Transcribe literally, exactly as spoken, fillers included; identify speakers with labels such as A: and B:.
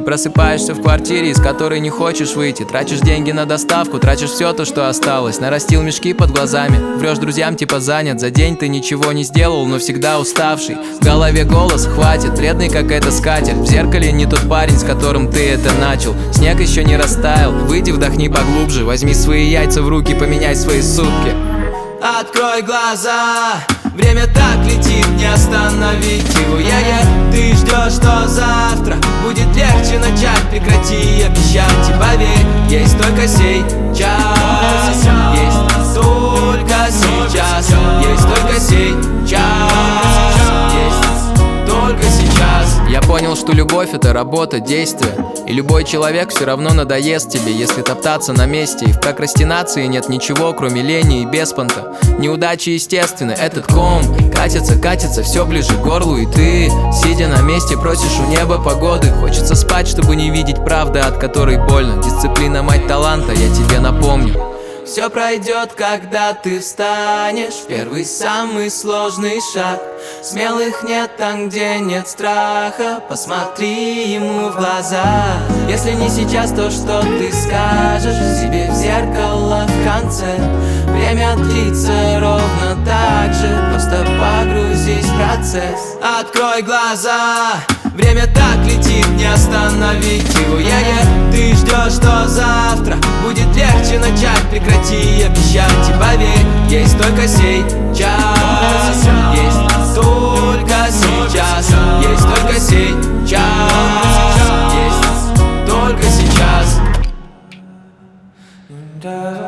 A: просыпаешься в квартире, из которой не хочешь выйти. Тратишь деньги на доставку, тратишь все то, что осталось. Нарастил мешки под глазами, врешь друзьям типа занят. За день ты ничего не сделал, но всегда уставший. В голове голос: хватит, бледный как эта скатерть. В зеркале не тот парень, с которым ты это начал. Снег еще не растаял, выйди, вдохни поглубже. Возьми свои яйца в руки, поменяй свои сутки.
B: Открой глаза, время так летит, не остановить его. Я-я, ты ждешь, что завтра будет легче начать. Прекрати обещать и поверь, есть только сейчас. Есть только сейчас. Есть только сейчас. Есть только сейчас.
A: Я понял, что любовь — это работа, действие. И любой человек все равно надоест тебе, если топтаться на месте. И в прокрастинации нет ничего, кроме лени и беспонта. Неудачи естественны, этот ком катится, катится все ближе к горлу. И ты, сидя на месте, просишь у неба погоды. Хочется спать, чтобы не видеть правды, от которой больно. Дисциплина — мать таланта, я тебе напомню.
B: Все пройдет, когда ты встанешь. Первый самый сложный шаг. Смелых нет там, где нет страха. Посмотри ему в глаза. Если не сейчас, то что ты скажешь себе в зеркало в конце? Время длится ровно так же. Просто погрузись в процесс. Открой глаза, время так летит, не остановить его. Я-я, ты ждешь, что завтра будет легче начать. Прекрати обещать и поверь, есть только сейчас. Есть только сейчас. Есть только сейчас. Есть только сейчас.